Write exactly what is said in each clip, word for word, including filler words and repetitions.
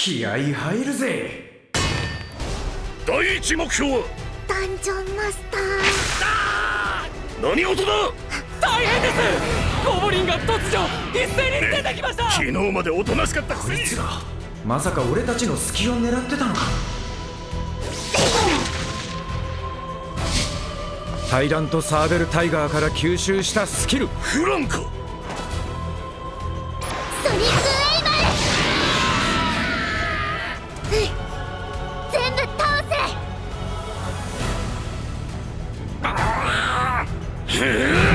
気合い入るぜ。 第一目標はダンジョンマスター。 何事だ。 大変です。ゴブリンが突如一斉に出てきました。 昨日までおとなしかったくせに。 こいつらまさか俺たちの隙を狙ってたのか。タイラントサーベルタイガーから吸収したスキルフランか。 ソニックウェイバル。うん、全部倒せ。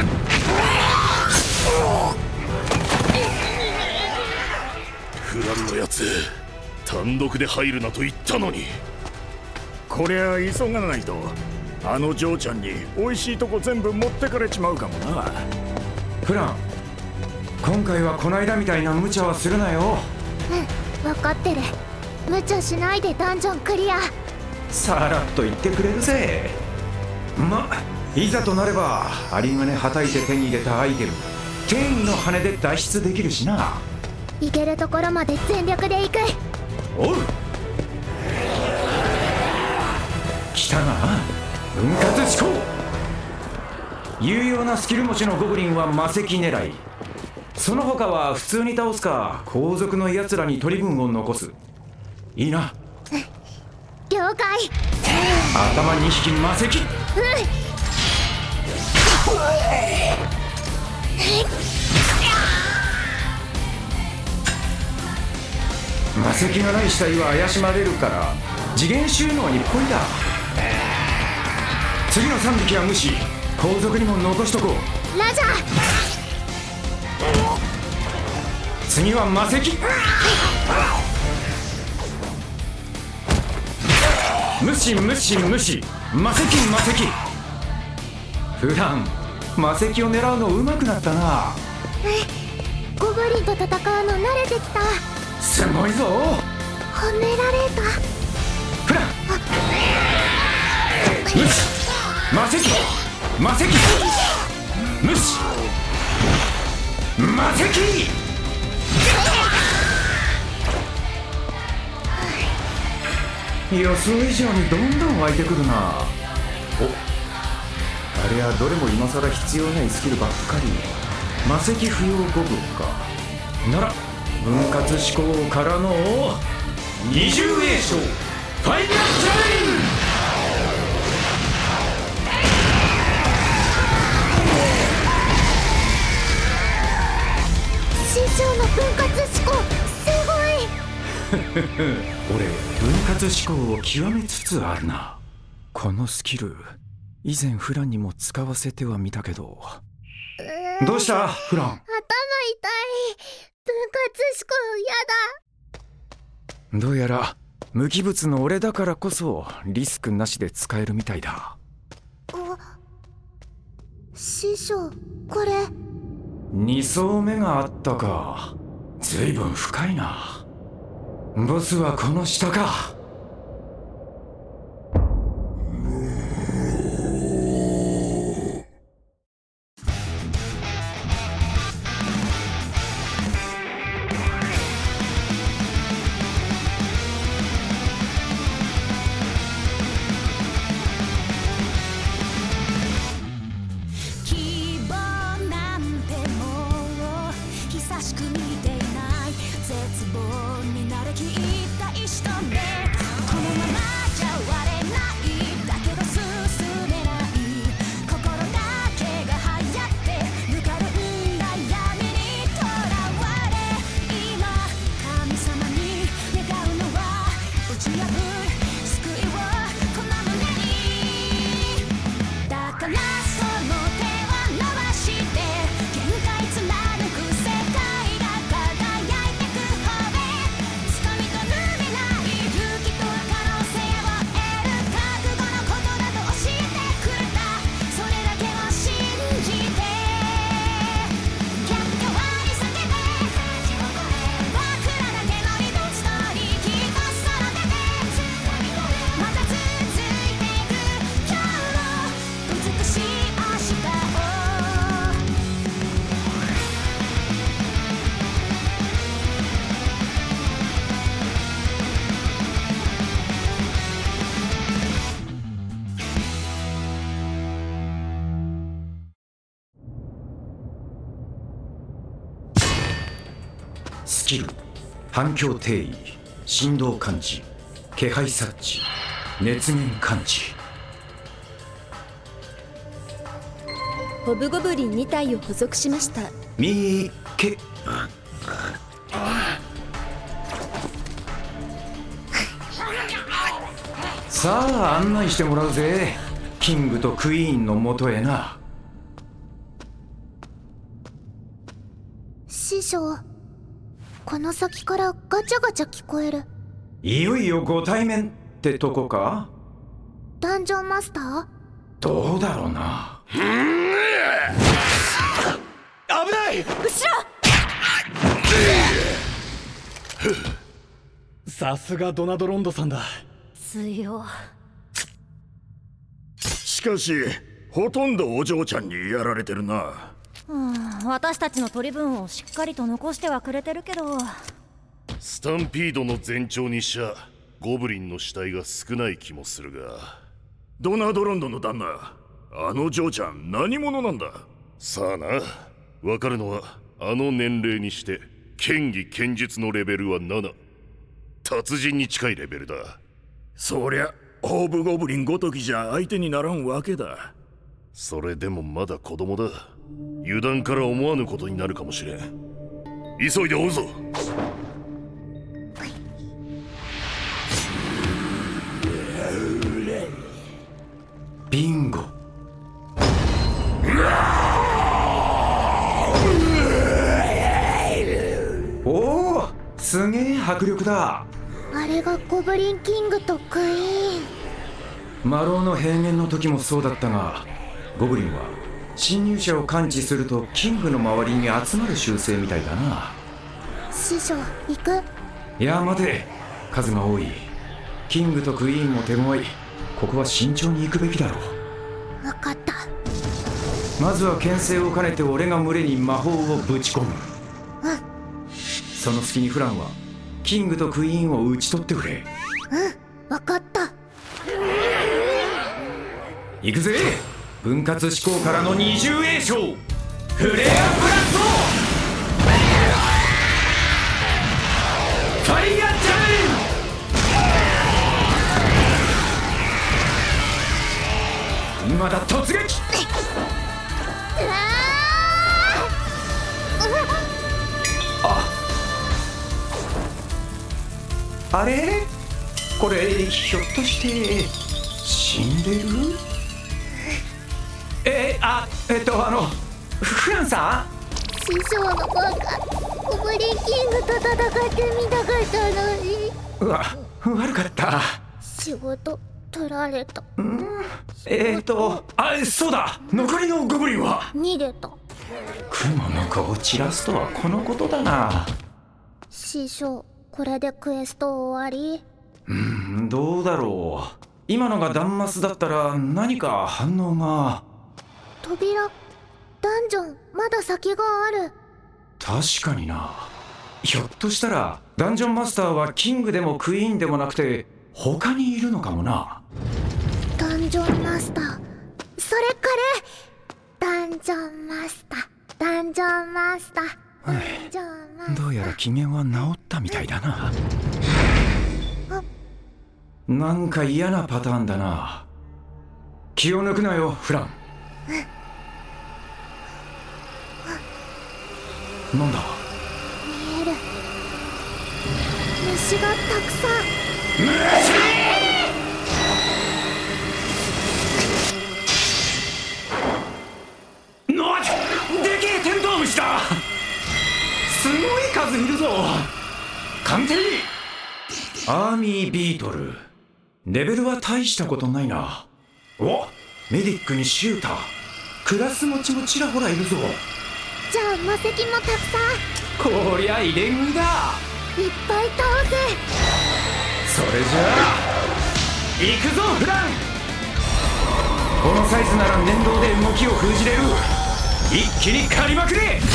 フランのやつ単独で入るなと言ったのに。 こりゃ急がないとあの嬢ちゃんに美味しいとこ全部持ってかれちまうかもな。 フラン、今回はこないだみたいな無茶はするなよ。 うん、分かってる。無茶しないでダンジョンクリア。 さらっと言ってくれるぜ。ま、いざとなれば有り金はたいて手に入れたアイテム天意の羽で脱出できるしな。 行けるところまで全力で行く。 おう、来たな分割思考。有用なスキル持ちのゴブリンは魔石狙い、その他は普通に倒すか後続のやつらに取り分を残す。いいな。 了解。 頭にひき魔石。 うん。 魔石がない死体は怪しまれるから次元収納にポイだ。次のさんびきは無視、後続にも残しとこう。 ラジャー。 次は魔石。無視無視無視、魔石魔石。普段魔石を狙うの上手くなったな。 ゴブリンと戦うの慣れてきた。 すごいぞ。 褒められた。 フラン、無視魔石魔石無視魔石。予想以上にどんどん湧いてくるな。お、あれはどれも今更必要ないスキルばっかり。魔石不要ゴブかなら分割思考からの二重栄翔ファイナルチャレン師匠の分割思考すごい。 俺分割思考を極めつつあるな。このスキル以前フランにも使わせてはみたけど。 うどうしたフラン。 頭痛い。分割思考やだ。 どうやら無機物の俺だからこそリスクなしで使えるみたいだ。 あ、師匠これ二層目があったか。ずいぶん深いな。ボスはこの下か。 久しく見ていない絶望になりきった石と目キル、反響定位、振動感知、気配察知、熱源感知。 ホブゴブリンに体を捕捉しました。 みーけさあ案内してもらうぜ、キングとクイーンのもとへな。 師匠、この先からガチャガチャ聞こえる。 いよいよご対面ってとこか。 ダンジョンマスター？ どうだろうな。 危ない！ 後ろ！ さすがドナドロンドさんだ。 強。 しかしほとんどお嬢ちゃんにやられてるな。 うん、私たちの取り分をしっかりと残してはくれてるけど。 スタンピードの前兆にしちゃゴブリンの死体が少ない気もするが。 ドナドロンドの旦那、あの嬢ちゃん何者なんだ。 さあな、わかるのはあの年齢にして剣技剣術のレベルはなな、達人に近いレベルだ。 そりゃホブゴブリンごときじゃ相手にならんわけだ。 それでもまだ子供だ。油断から思わぬことになるかもしれん。急いで追うぞ。 ビンゴ。おお、すげえ迫力だ。 あれがゴブリンキングとクイーン。 魔狼の平原の時もそうだったが、ゴブリンは侵入者を感知するとキングの周りに集まる習性みたいだな。 師匠、行く？ いや待て、数が多い。キングとクイーンも手強い。ここは慎重に行くべきだろう。 分かった。 まずは牽制を兼ねて俺が群れに魔法をぶち込む。 うん。 その隙にフランはキングとクイーンを討ち取ってくれ。 うん、分かった。 行くぜ。分割思考からの二重栄翔、フレアブラスト。ファイヤーチャレンジ。今だ突撃。 うわああれ、これひょっとして死んでる？えあえっとあのフランさん、 師匠のバカ、ゴブリンキングと戦ってみたかったのに。 うわ、悪かった。 仕事取られた。 うんえっとあそうだ、残りのゴブリンは逃げた。 雲の子を散らすとはこのことだな。 師匠、これでクエスト終わり？ うーん、どうだろう。今のがダンマスだったら何か反応が。 扉、ダンジョン、まだ先がある。 確かにな。ひょっとしたらダンジョンマスターはキングでもクイーンでもなくて他にいるのかもな。 ダンジョンマスター、それこれ。ダンジョンマスター、ダンジョンマスター、ダンジョンマスター。 どうやら機嫌は治ったみたいだな。なんか嫌なパターンだな。気を抜くなよフラン。なんだ？ 見える。虫がたくさん。 虫！のでけえテントウムシだ。すごい数いるぞ。鑑定アーミービートル。レベルは大したことないな。お、メディックにシューター、クラス持ちもちらほらいるぞ。 じゃあ魔石もたくさん。 こりゃ入れ食いだ。 いっぱい倒せ。 それじゃあ行くぞフラン。このサイズなら念動で動きを封じれる。一気に狩りまくれ。 うん。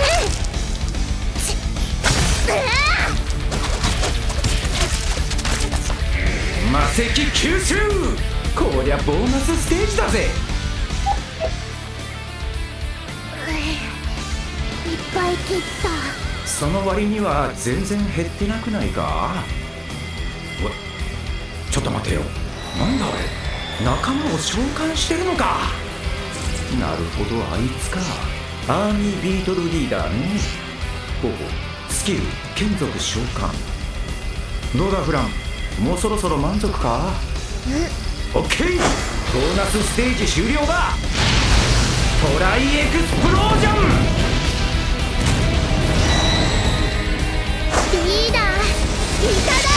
魔石吸収。こりゃボーナスステージだぜ。 いっぱい切った。 その割には全然減ってなくないか。おちょっと待てよ、なんだあれ、仲間を召喚してるのか。なるほど、あいつか。アーミービートルリーダーね。ほうほう、スキル眷属召喚。どうだフラン、もうそろそろ満足か。オッケー、ボーナスステージ終了だ。トライエクスプロージョン。 リーダー、いただ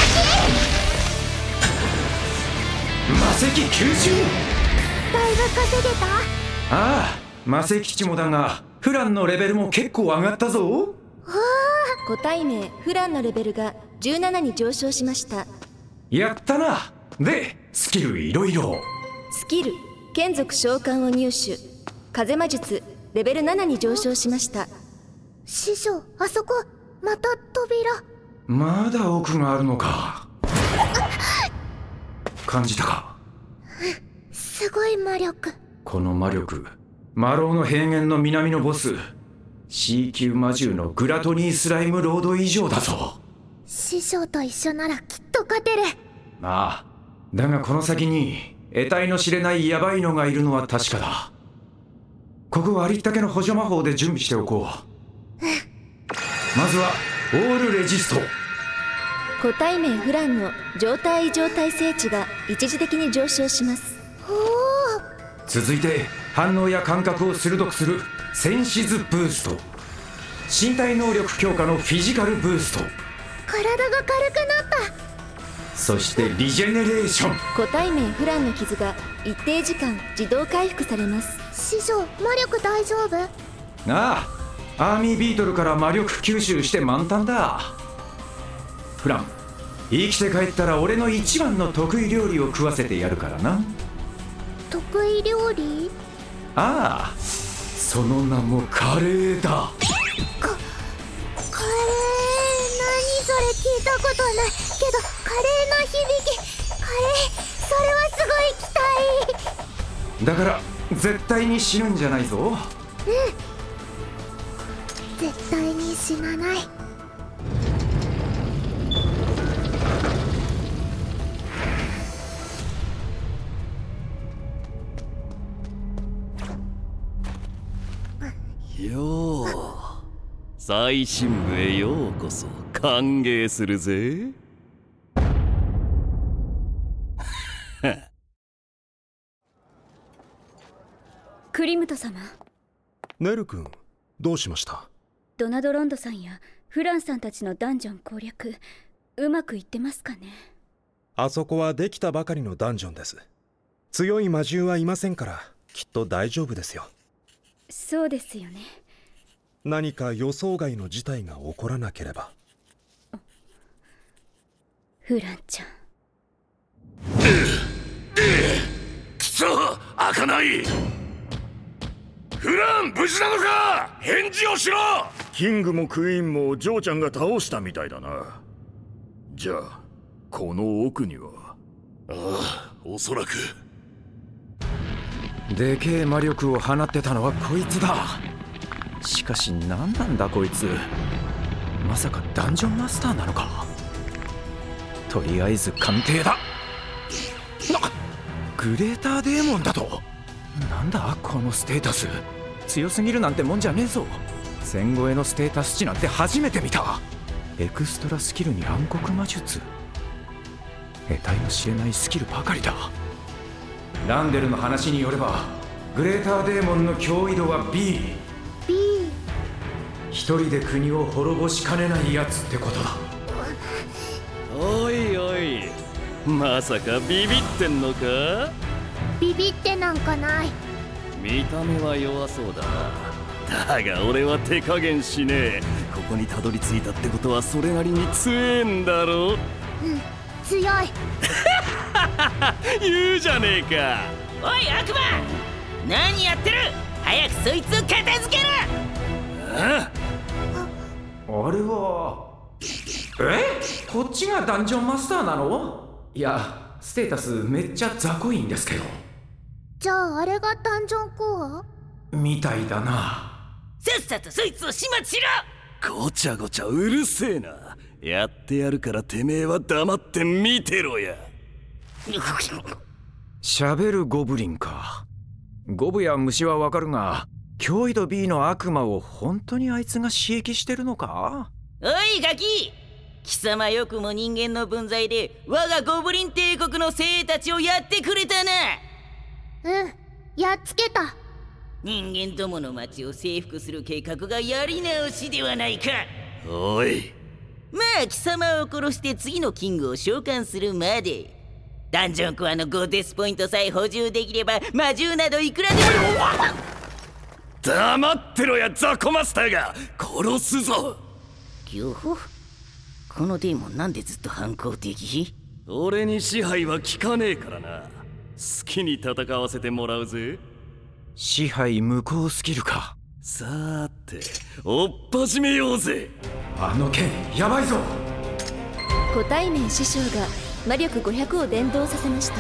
き。 魔石吸収。 だいぶ稼げた。 ああ、魔石値もだがフランのレベルも結構上がったぞ。 個体名フランのレベルがじゅうななに上昇しました。 やったな。でスキルいろいろ。 スキル眷属召喚を入手。風魔術レベルななに上昇しました。 師匠、あそこまた扉。 まだ奥があるのか。感じたか。 すごい魔力。 この魔力、魔狼の平原の南のボス C 級魔獣のグラトニースライムロード以上だぞ。 師匠と一緒ならきっと勝てる。 まあだがこの先に得体の知れないヤバいのがいるのは確かだ。ここはありったけの補助魔法で準備しておこう。まずはオールレジスト。 個体名フランの状態異常耐性値が一時的に上昇します。 おお。 続いて反応や感覚を鋭くするセンシズブースト。身体能力強化のフィジカルブースト。 体が軽くなった。 そしてリジェネレーション。 個体名フランの傷が一定時間自動回復されます。 師匠、魔力大丈夫？ ああ、アーミービートルから魔力吸収して満タンだ。フラン、生きて帰ったら俺の一番の得意料理を食わせてやるからな。 得意料理？ ああ、その名もカレーだ。 か、カレー、何それ、聞いたことないけど、カレーの響き、カレー、それはすごい期待。 だから絶対に死ぬんじゃないぞ。 うん、絶対に死なない。 よう、最深部へようこそ。歓迎するぜ。 クリムト様。 ネル君、どうしました？ ドナドロンドさんやフランさんたちのダンジョン攻略、うまくいってますかね？ あそこはできたばかりのダンジョンです。強い魔獣はいませんからきっと大丈夫ですよ。 そうですよね。 何か予想外の事態が起こらなければ。 フランちゃん。 くそ、開かない。フラン、無事なのか？返事をしろ。 キングもクイーンもジョーちゃんが倒したみたいだな。じゃあこの奥には。 ああ、おそらく。 でけえ魔力を放ってたのはこいつだ。しかし何なんだこいつ。まさかダンジョンマスターなのか。とりあえず鑑定だ。なグレーターデーモンだと。なんだこのステータス。強すぎるなんてもんじゃねえぞ。戦後へのステータス値なんて初めて見た。エクストラスキルに暗黒魔術。得体の知れないスキルばかりだ。ランデルの話によればグレーターデーモンの脅威度は B。 B。 一人で国を滅ぼしかねないやつってことだ。 おいおい、まさかビビってんのか？ ビビってなんかない。 見た目は弱そうだな。だが俺は手加減しねえ。ここにたどり着いたってことはそれなりに強えんだろ。 うん、強い。 言うじゃねえか。 おい悪魔、何やってる。早くそいつを片付ける。 ああれはえこっちがダンジョンマスターなの？いやステータスめっちゃ雑魚いんですけど。 じゃああれがダンジョンコア？ みたいだな。 さっさとそいつを始末しろ。 ごちゃごちゃうるせえな。やってやるからてめえは黙って見てろや。 喋るゴブリンか。ゴブや虫はわかるが、脅威度 B の悪魔を本当にあいつが刺激してるのか？ おいガキ、貴様よくも人間の分際で我がゴブリン帝国の精鋭たちをやってくれたな。 うん、やっつけた。 人間どもの町を征服する計画がやり直しではないか。 おい、 まあ貴様を殺して次のキングを召喚するまで、ダンジョンコアのゴーデスポイントさえ補充できれば魔獣などいくらでも。 黙ってろやザコマスターが。殺すぞ。 ギョホ、このデーモンなんでずっと反抗的？ 俺に支配は効かねえからな。好きに戦わせてもらうぜ。 支配無効スキルか。 さーて、追っ始めようぜ。 あの剣やばいぞ。 個対面師匠が魔力ごひゃくを伝導させました。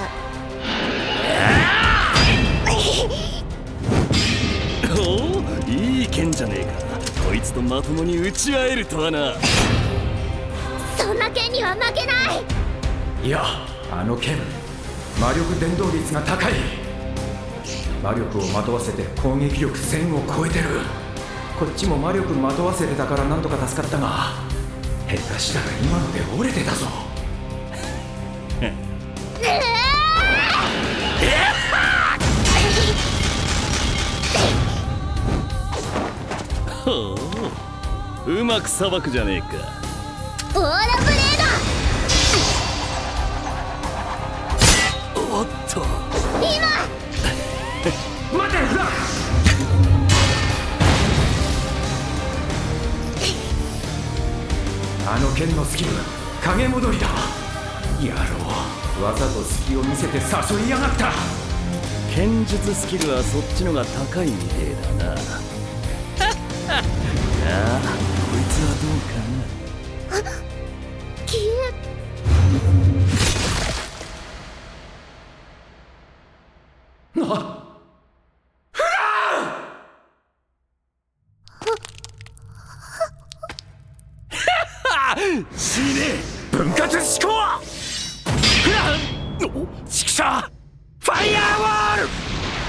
おお、いい剣じゃねえか。こいつとまともに打ち合えるとはな。 そんな剣には負けない。 いや、あの剣魔力伝導率が高い。魔力をまとわせて攻撃力せんを超えてる。こっちも魔力まとわせてたからなんとか助かったが、下手したら今ので折れてたぞ。 ほう、うまくさばくじゃねえか。 オーラブレーおっと、 今待てフラン。あの剣のスキル影戻りだ。野郎、わざと隙を見せて誘いやがった。 剣術スキルはそっちのが高いみてえだな。ああ、こいつはどうかな。 消えなフラン。 死ね分割思考。フラン、畜生、ファイヤーウォール。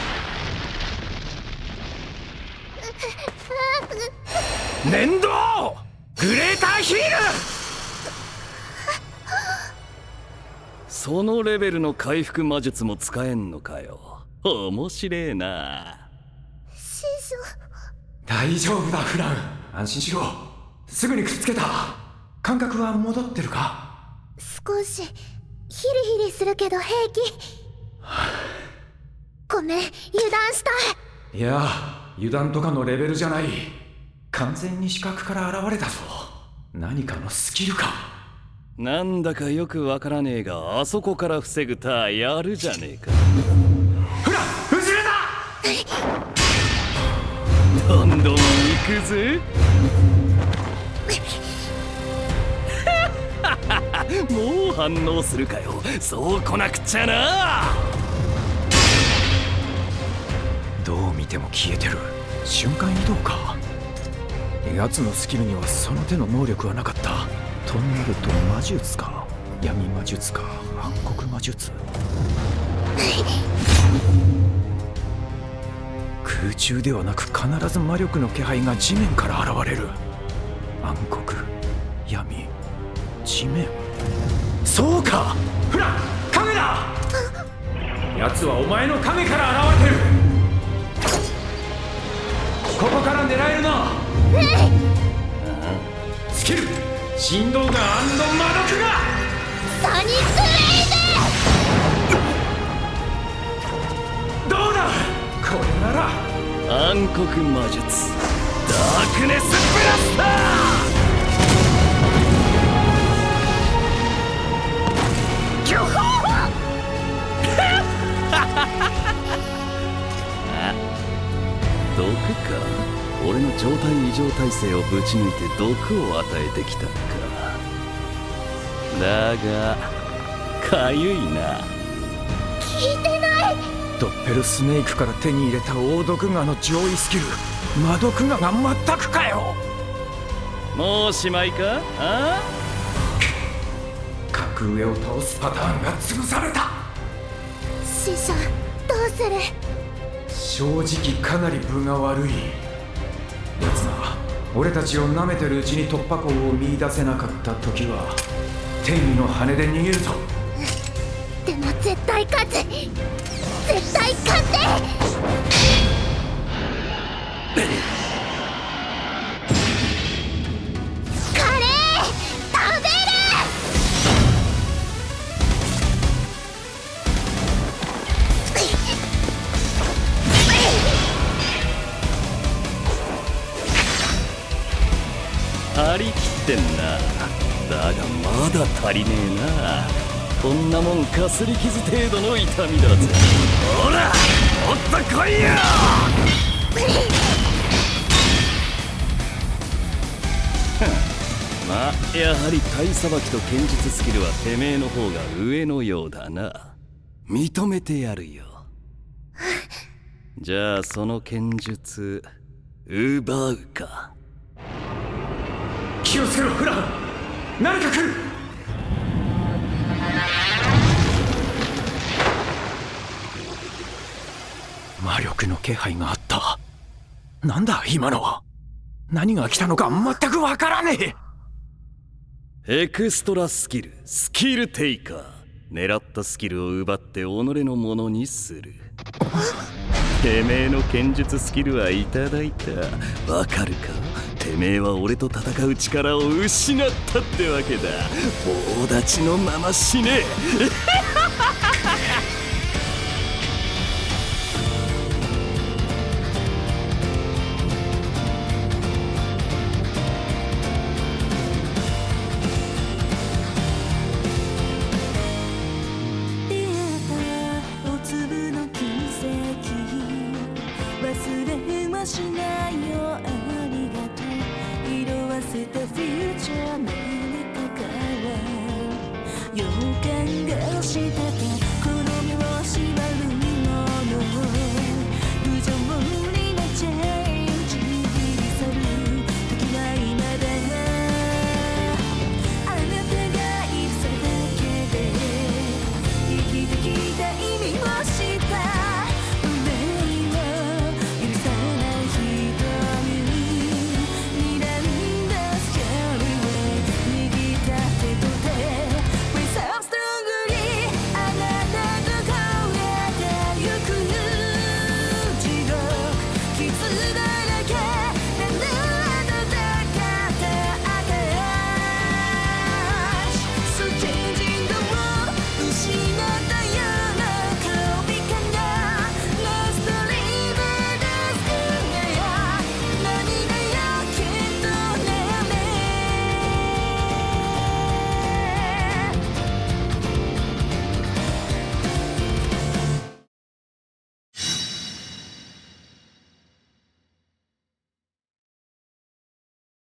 念動グレーターヒール。 そのレベルの回復魔術も使えんのかよ。面白えな。 師匠、 大丈夫だフラン、安心しろ。すぐにくっつけた。感覚は戻ってるか？ 少しヒリヒリするけど平気。ごめん、油断した。 いや、油断とかのレベルじゃない。完全に視覚から現れたぞ。何かのスキルか。 なんだかよくわからねえが、あそこから防ぐターやるじゃねえか。 フラン、後ろだ。 どんどん行くぜ。もう反応するかよ。そう来なくちゃな。 どう見ても消えてる。瞬間移動か。奴のスキルにはその手の能力はなかった。となると魔術か、闇魔術か、暗黒魔術。空中ではなく必ず魔力の気配が地面から現れる。暗黒、闇、地面。そうか、フラン、影だ。奴はお前の影から現れてる。ここから狙えるな。スキル振動ガン魔毒がソニックウェイブ。 どうだ、これなら。 暗黒魔術ダークネスブラスター。ギョホーあ、毒か。俺の状態異常耐性をぶち抜いて毒を与えてきたのか。だがかゆいな。 聞いてない。 ドッペルスネークから手に入れた大毒牙の上位スキル魔毒牙が全くかよ。 もうおしまいか？あ格上を倒すパターンが潰された。 師匠どうする？ 正直かなり分が悪い。奴が俺たちを舐めてるうちに突破口を見出せなかった時は天意の羽で逃げるぞ。 でも絶対勝つ、絶対勝ってカレー食べる。 張り切ってんな。だがまだ足りねえな。こんなもんかすり傷程度の痛みだぜ。ほらもっと来いよ。まあやはり体さばきと剣術スキルはてめえの方が上のようだな。認めてやるよ。じゃあその剣術奪うか。 気をつけろフラン、何か来る。魔力の気配があった。なんだ今のは。何が来たのか全くわからねえ。エクストラスキル、スキルテイカー。狙ったスキルを奪って己のものにする。てめえの剣術スキルはいただいた。わかるか？てめえは俺と戦う力を失ったってわけだ。棒立ちのまま死ねえ。